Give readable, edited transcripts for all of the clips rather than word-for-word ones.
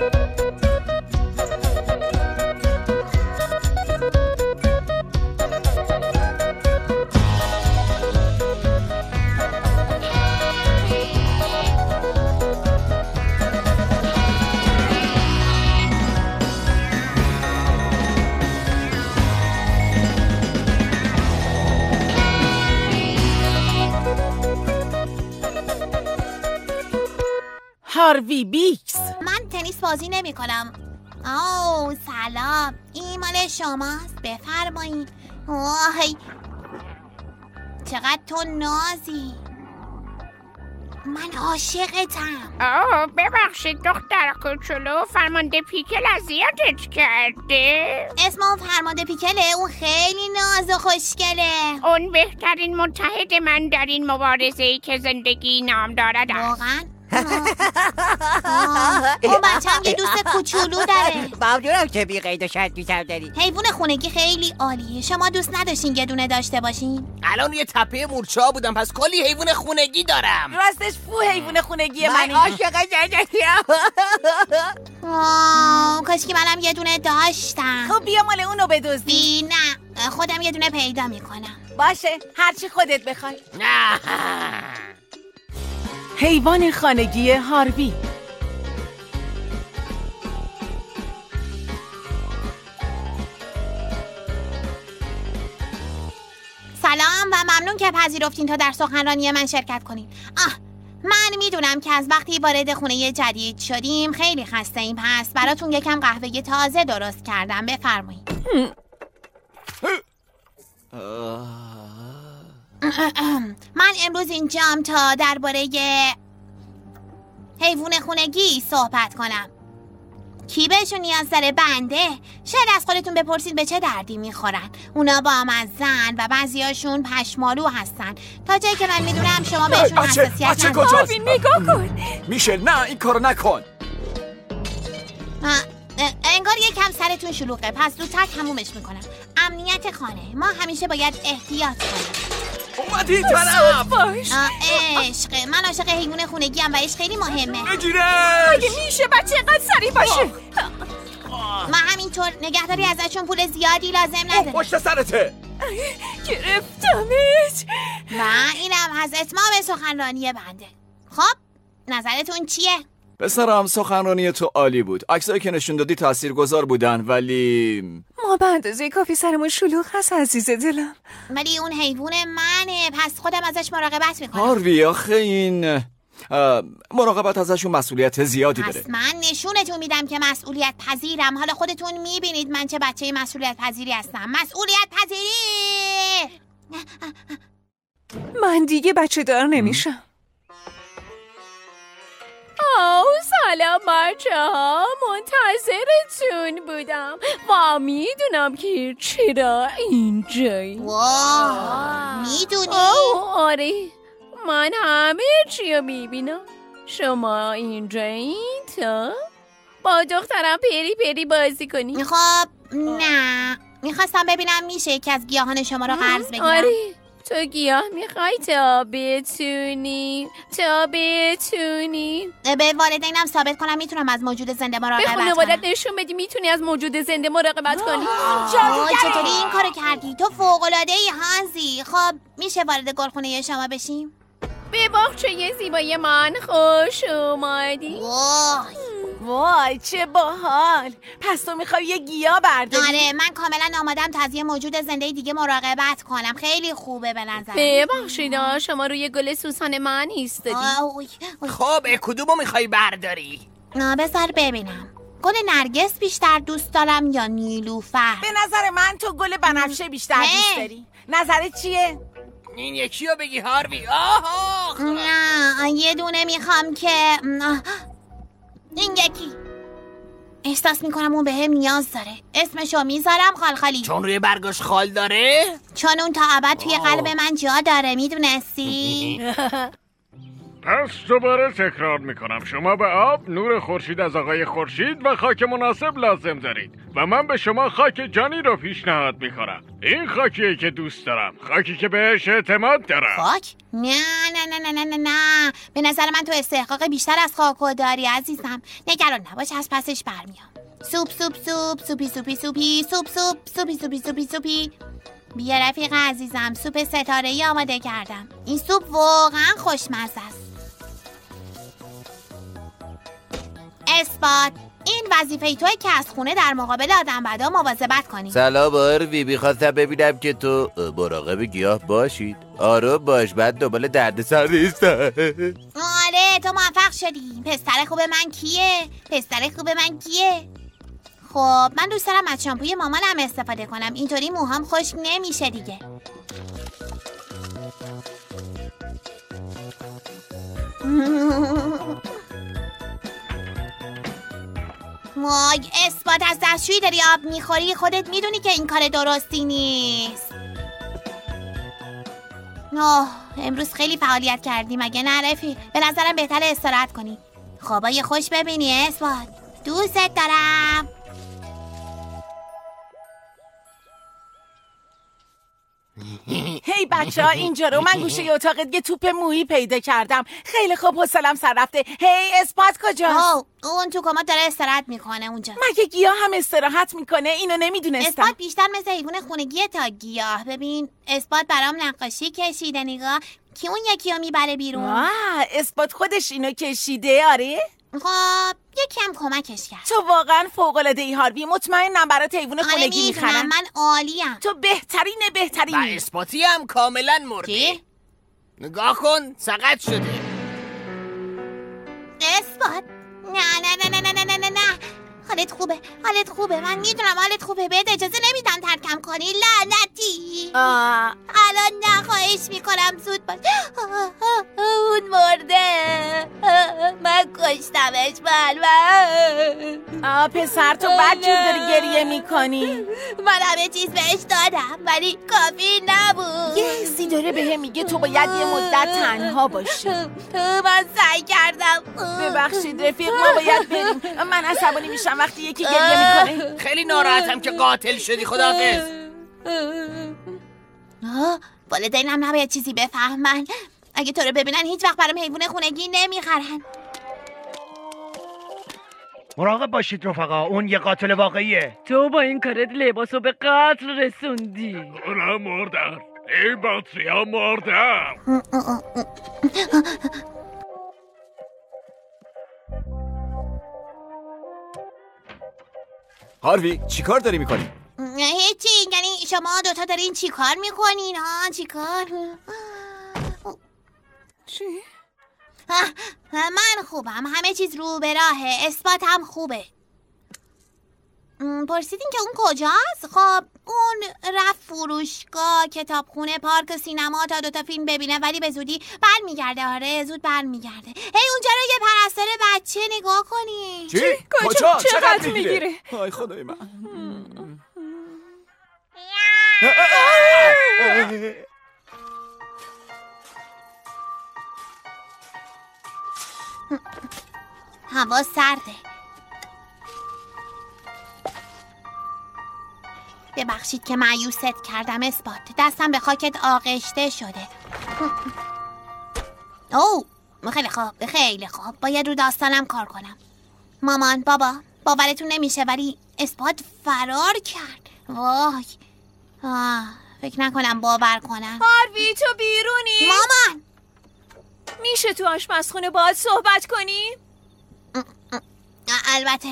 هاروی بیکس. من تنیس بازی نمی کنم. اوه سلام، این مال شماست، بفرمایید. وای چقدر تو نازی، من عاشقتم. ببخشید دختر کوچولو، فرمانده پیکل اذیتت کرده؟ اسم اون فرمانده پیکله؟ اون خیلی ناز و خوشگله. اون بهترین متحد من در این مبارزه‌ای که زندگی نام دارد است. واقعا؟ اون بچه هم یه دوست کوچولو داره. ممنونم که بی قید و شرط بی‌تر داری. حیوان خونگی خیلی عالیه. شما دوست نداشتین یه دونه داشته باشین؟ الان یه تپه مورچه‌ها بودم، پس کلی حیوان خونگی دارم. راستش فو حیوان خونگی من عاشق زندگیم. کاش که منم یه دونه داشتم. خب بیا مال اونو بدزدی. نه خودم یه دونه پیدا میکنم. باشه هرچی خودت بخوای. نه حیوان خانگی هاروی. سلام و ممنون که پذیرفتین تا در سخنرانی من شرکت کنین. من میدونم که از وقتی وارد خونه جدید شدیم خیلی خسته ایم، پس براتون یکم قهوه تازه درست کردم. بفرمایید. من امروز اینجام تا درباره حیوان خونگی صحبت کنم. کی بهشون نیاز داره؟ بنده. شاید از خودتون بپرسید به چه دردی میخورن. اونا بامزن و بعضیاشون پشمالو هستن. تا جایی که من میدونم شما بهشون حساسیت ندارید. نگاه کن. میشل نه این کارو نکن. انگار یکم سرتون شلوغه، پس زودتر تمومش میکنم. امنیت خانه، ما همیشه باید احتیاط کنیم. اومدی این طرف. عشق، من عاشق حیوان خونگی ام و عشق خیلی مهمه. بگیرش. اگه میشه بچه اینقدر سریع باشه. من همینطور نگهداری ازشون پول زیادی لازم ندارم. پشت سرته. گرفتمت. و اینم از اتمام سخنرانی بنده. خب نظرتون چیه؟ پسرم سخنرانی تو عالی بود. عکسایی که نشون دادی تاثیرگذار بودن، ولی ما به اندازه کافی سرمون شلوغ هست عزیز دلم. ولی اون حیوان منه، پس خودم ازش مراقبت میکنم. هاروی آخه این مراقبت ازشون مسئولیت زیادی داره. پس من نشونتون میدم که مسئولیت پذیرم. حالا خودتون میبینید من چه بچه مسئولیت پذیری هستم. مسئولیت پذیری. من دیگه بچه دار نمیشم. سلام بچه ها، منتظرتون بودم و میدونم که چرا اینجایی. میدونی؟ آره من همه چی رو میبینم. شما اینجایین تا با دخترم پری پری بازی کنی؟ خب نه، میخواستم ببینم میشه یکی از گیاهان شما رو قرض بگیرم. آره تو گیاه میخوای تا بتونی به والدینم ثابت کنم میتونم از موجود زنده مراقبت کنم. به خانوادت نشون بدی میتونی از موجود زنده مراقبت کنی. چطوری این کارو کردی؟ تو فوق‌العاده‌ای هانزی. خب میشه وارد گلخونه شما بشیم؟ به باغچه زیبای من خوش اومدی. وای چه باحال. پس تو میخوای یه گیاه برداری؟ آره من کاملا آمادم تا از یه موجود زنده دیگه مراقبت کنم. خیلی خوبه به نظر. ببخشید شما روی گل سوسن من ایستادی. خب کدومو میخوای برداری؟ بذار ببینم. گل نرگس بیشتر دوست دارم یا نیلوفر؟ به نظر من تو گل بنفشه بیشتر دوست داری. نظرت چیه؟ این یکی رو بگی هاروی. نه یه دونه میخوام که این یکی. احساس میکنم اون به هم نیاز داره. اسمشو میذارم خالخالی. چون روی برگاش خال داره؟ چون اون تا ابد توی قلب من جا داره. میدونستی؟ پس دوباره تکرار میکنم، شما به آب، نور خورشید از آقای خورشید و خاک مناسب لازم دارید و من به شما خاک جانی رو پیشنهاد میکنم. این خاکیه که دوست دارم، خاکی که بهش اعتماد دارم. خاک؟ نه به نظر من تو استحقاق بیشتر از خاکو داری عزیزم. نگران نباش، از پسش برمیام. سوپی. بیا رفیق عزیزم، سوپ ستاره‌ای آماده کردم. این سوپ واقعا خوشمزه است. اثبات، این وظیفه توئه که از خونه در مقابل آدم بدا مواظبت کنی. سلام آروی، میخواستم ببینم که تو مراقب گیاه باشید. آروم باش، بعد دنبال دردسر نیستم. آره تو موفق شدی. پسر خوب من کیه؟ خب من دوست دارم از شامپوی مامانم استفاده کنم، اینطوری موهام خشک نمیشه دیگه. وای اثبات، از دستشویی داری آب میخوری، خودت میدونی که این کار درستی نیست. امروز خیلی فعالیت کردی مگه نه رفیق؟ به نظرم بهتر استراحت کنی. خوابای خوش ببینی اثبات، دوست دارم. هی بچه ها اینجا رو، من گوشه اتاقت یه توپ مویی پیدا کردم. خیلی خوب، حوصله‌ام سر رفته. هی اثبات کجاست؟ اون تو کمد داره استراحت میکنه اونجا. مگه گیاه هم استراحت میکنه؟ اینو نمیدونستم. اثبات بیشتر مثل حیوان خونگیه تا گیاه. ببین اثبات برام نقاشی کشیده، نگاه کی اون یکی رو میبره بیرون. اثبات خودش اینو کشیده؟ آره؟ خب یکم کمکش کرد. تو واقعا فوق‌العاده‌ای هاروی، مطمئنم برات حیوان خونگی میخرن. من عالیم. تو بهترین. و اثباتی هم کاملا مرده. چی؟ نگاه کن سقط شده. اثبات نه حالت خوبه من میدونم حالت خوبه، بهت اجازه نمیدم ترکم کنی لعنتی. الان نه، خواهش میکنم زود باش. اون مرده، من کشتمش. پسر تو بدجور داری گریه میکنی. من همه چیز بهش دادم ولی کافی نبود. یه حسی داره بهم میگه تو باید یه مدت تنها باشی. من سعی کردم. ببخشید رفیق، ما باید بریم. من عصبانی میشم وقتی یکی گریه میکنه. خیلی ناراحتم که قاتل شدی. خداحافظ. والدینم نباید چیزی بفهمن. اگه تو رو ببینن هیچ وقت برام حیوان خونگی نمیخرن. مراقب باشید رفقا، اون یه قاتل واقعیه. تو با این کارت لباسو به قتل رسوندی. اونا مردن، این بطری ها مردن. هاروی چی کار داری میکنی؟ هیچی، یعنی شما دوتا دارین چی کار میکنین؟ چی کار؟ چی؟ من خوبم، همه چیز رو به راهه. اثبات هم خوبه. پرسیدین که اون کجاست؟ خب اون رفت فروشگاه، کتابخونه، پارک و سینما تا دوتا فیلم ببینه، ولی به زودی برمیگرده. آره زود برمیگرده. هی اونجا رو یه پرستار بچه نگاه کنی. چی؟ کجا؟ چقدر میگیره؟ آی خدای من. هوا سرده. ببخشید که مایوست کردم اثبات، دستم به خاکت آغشته شده. خیلی خوب باید رو داستانم کار کنم. مامان، بابا، باورتون نمیشه ولی اثبات فرار کرد. وای، فکر نکنم باور کنم. هاروی تو بیرونی؟ مامان میشه تو آشپزخونه باهات صحبت کنی؟ البته.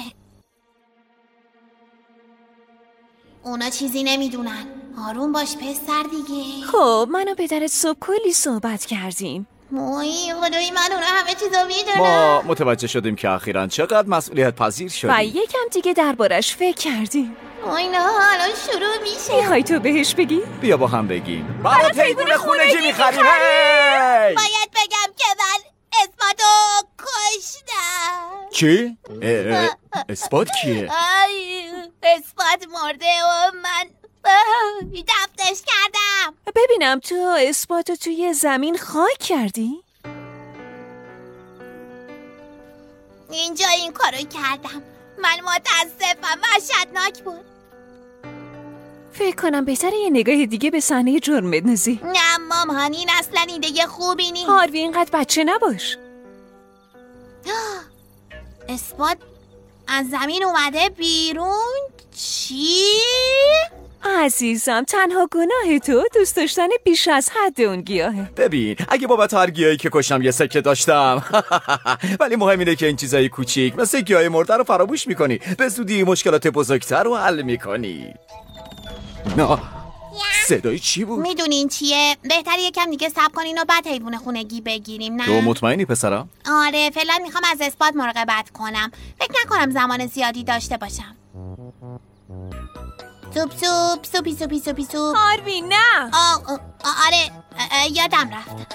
اونا چیزی نمیدونن. آروم باش پسر دیگه. خب من و پدرت صبح کلی صحبت کردیم. خدای من اونا همه چیزا میدونن. ما متوجه شدیم که اخیراً چقدر مسئولیت پذیر شدی و یکم دیگه دربارش فکر کردیم. نه الان شروع میشه. میخوای تو بهش بگی؟ بیا با هم بگیم. برات حیوان خونگی میخریم. باید بگم که من اثباتو کشتم. چی؟ اثبات کیه؟ اثبات مرده و من دفنش کردم. ببینم تو اثباتو توی زمین خاک کردی؟ اینجا این کارو کردم. من متاسفم، وحشتناک بود. فکر کنم بهتره یه نگاه دیگه به صحنه جرم بندازی. نه مامان، این اصلا ایده خوبی نیست. هاروی اینقدر بچه نباش. اثبات از زمین اومده بیرون؟ چی؟ عزیزم، تنها گناه تو دوست داشتن بیش از حد اون گیاهه. ببین، اگه بابت هر گیاهی که کشم یه سکه داشتم ولی مهم اینه که این چیزای کوچیک مثل گیاه مرده رو فراموش میکنی، به زودی مشکلات بزرگتر رو حل میکنی. صدای چی بود؟ میدونین چیه؟ بهتره یکم دیگه صبر کنین و بعد حیوان خونگی بگیریم، نه؟ تو مطمئنی پسرم؟ آره، فعلا میخوام از اثبات مراقبت کنم. فکر نکنم زمان زیادی داشته باشم. سوپی. هاروی نه. آره، یادم رفت.